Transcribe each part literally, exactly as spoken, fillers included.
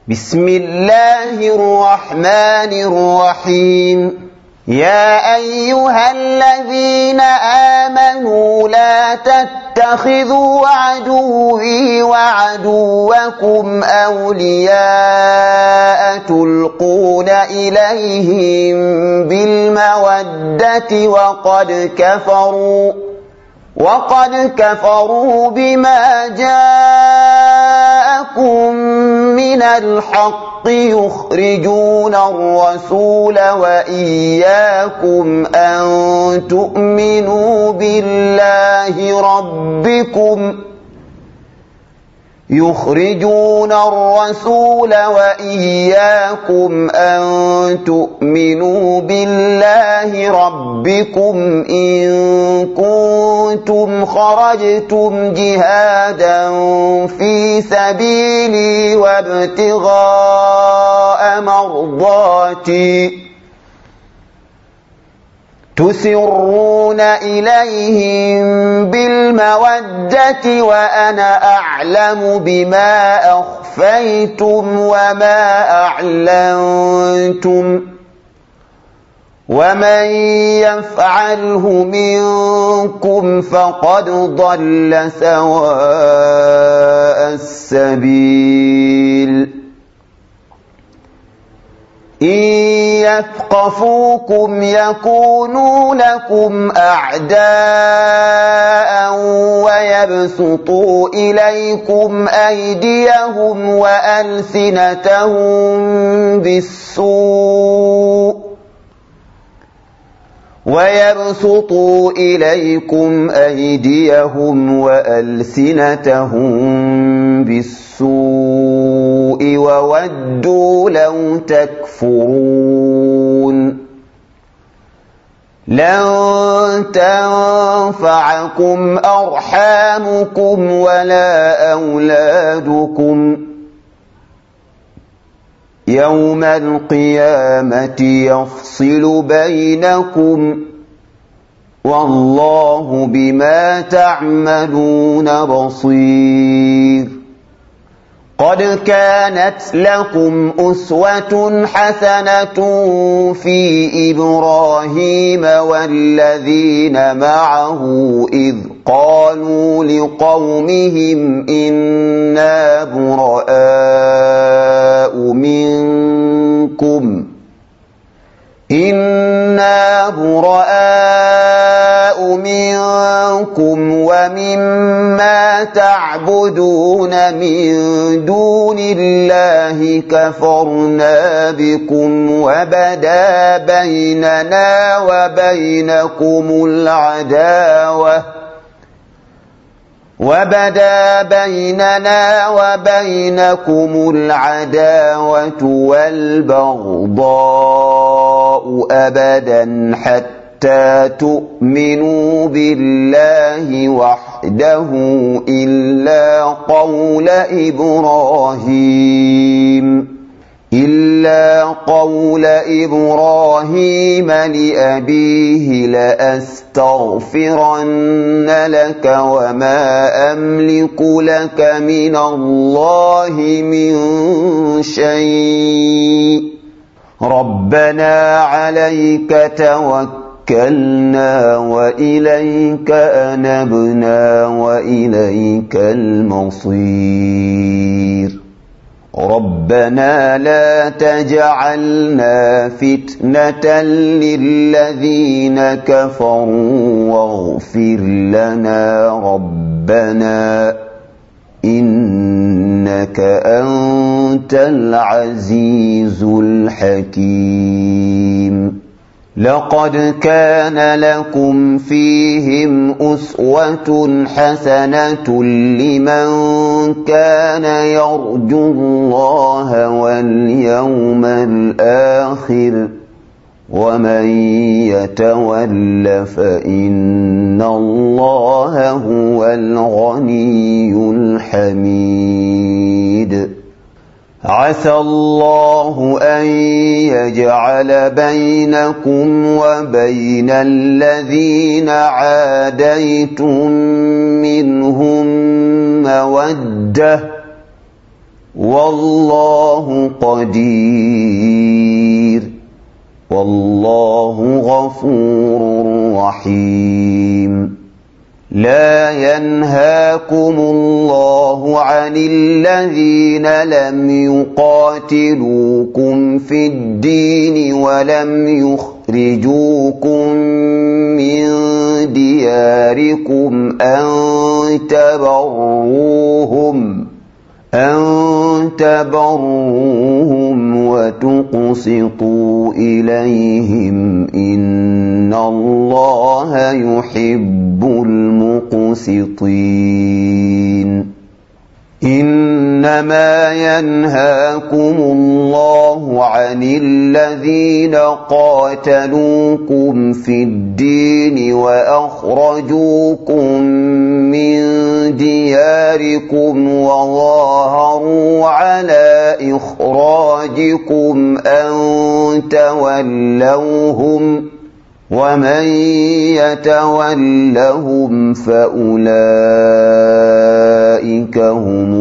بسم الله الرحمن الرحيم يا أيها الذين آمنوا لا تتخذوا عدوي وعدوكم أولياء تلقون إليهم بالمودة وقد كفروا وقد كفروا بما جاءكم من الحق يخرجون الرسول وإياكم أن تؤمنوا بالله ربكم يخرجون الرسول وإياكم أن تؤمنوا بالله ربكم إن كنتم خرجتم جهادا في سبيلي وابتغاء مرضاتي تسرون إليهم بالمودة وأنا أعلم بما أخفيتم وما أعلنتم ومن يفعله منكم فقد ضل سواء السبيل إن يثقفوكم يكونوا لكم أعداء ويبسطوا إليكم أيديهم وألسنتهم بالسوء ويبسطوا إليكم أيديهم وألسنتهم بالسوء وودوا لو تكفرون لن تنفعكم أرحامكم ولا أولادكم يوم القيامة يفصل بينكم والله بما تعملون بصير قد كانت لكم أسوة حسنة في إبراهيم والذين معه إذ قالوا لقومهم إنا براء منكم إنا براء منكم ومما تعبدون من دون الله كفرنا بكم وبدا بيننا وبينكم العداوة وبدا بيننا وبينكم العداوة والبغضاء أبدا حتى تؤمنوا بالله وحده إلا قول إبراهيم إلا قول إبراهيم لأبيه لأستغفرن لك وما أملك لك من الله من شيء ربنا عليك توكلنا وإليك أنبنا وإليك المصير ربنا لا تجعلنا فتنة للذين كفروا واغفر لنا ربنا إنك أنت العزيز الحكيم لقد كان لكم فيهم أسوة حسنة لمن كان يرجو الله واليوم الآخر ومن يتول فإن الله هو الغني الحميد عسى الله أن يجعل بينكم وبين الذين عاديتم منهم مودة والله قدير والله غفور رحيم لا ينهاكم الله عن الذين لم يقاتلوكم في الدين ولم يخرجوكم من دياركم أن تبروهم أن تبروهم وتقسطوا إليهم إن الله يحب المقسطين إنما ينهاكم الله عن الذين قاتلوكم في الدين وأخرجوكم من دياركم وظاهروا على إخراجكم أن تولوهم ومن يتولهم فأولئك هم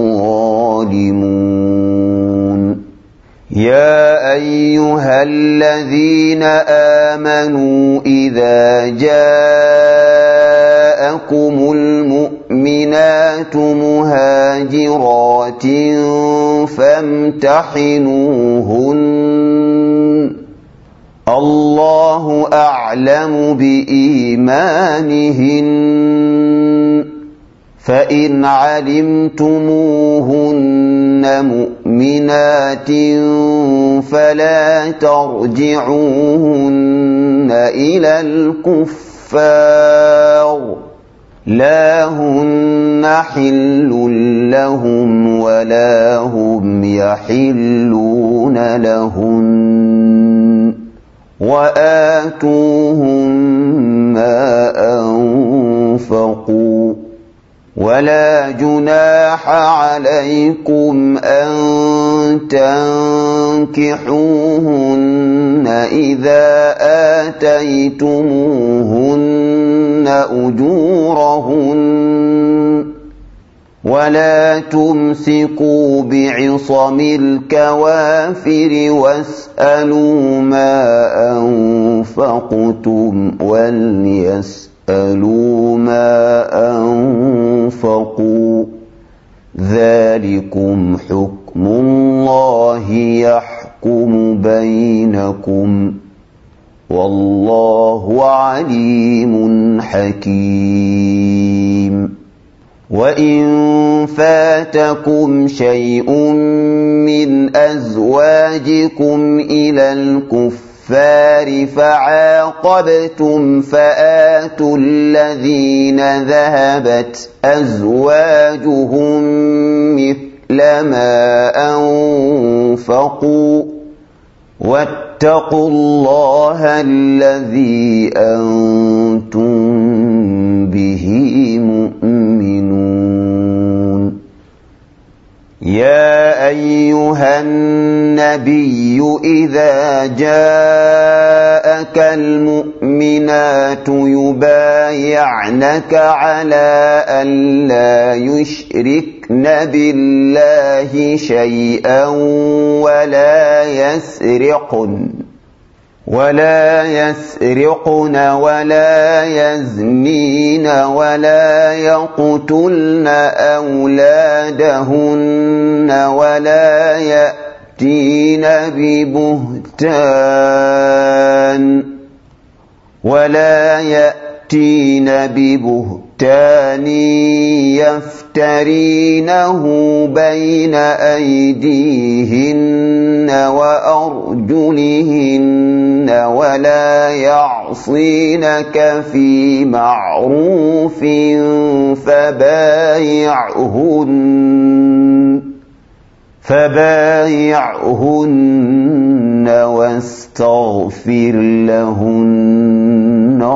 الظالمون يا أيها الذين آمنوا إذا جاءكم المؤمنات مهاجرات فامتحنوهن الله أعلم بإيمانهن فإن علمتموهن مؤمنات فلا ترجعوهن إلى الكفار لا هن حل لهم ولا هم يحلون لهن وآتوهم ما أنفقوا ولا جناح عليكم أن تنكحوهن إذا آتيتموهن أجورهن ولا تمسكوا بعصم الكوافر واسألوا ما أنفقتم وليسألوا ما أنفقوا ذلكم حكم الله يحكم بينكم والله عليم حكيم وإن فاتكم شيء من أزواجكم إلى الكفار فعاقبتم فآتوا الذين ذهبت أزواجهم مثل ما أنفقوا واتقوا الله الذي أنتم به مؤمنون يا أيها النبي إذا جاءك المؤمنات يبايعنك على أن لا يشركن بالله شيئا ولا يسرقن ولا يسرقن ولا يزنين ولا يقتلن أولادهن ولا يأتين ببهتان ولا يأتين ببهتان يفترينه بين أيديهن وأرجلهن ولا يعصينك في معروف فبايعهن فبايعهن واستغفر لهن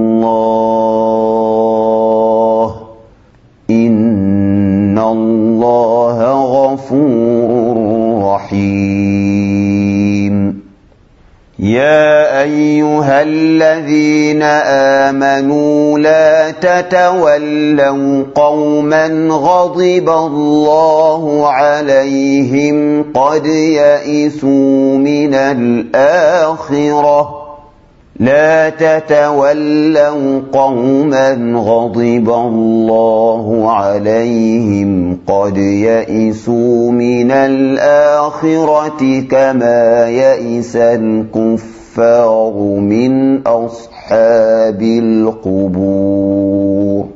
الله إن الله غفور رحيم يا أيها الذين آمنوا لا تتولوا قوما غضب الله عليهم قد يئسوا من الآخرة لا تتولوا قوما غضب الله عليهم قد يئسوا من الآخرة كما يئس الكفار من أصحاب القبور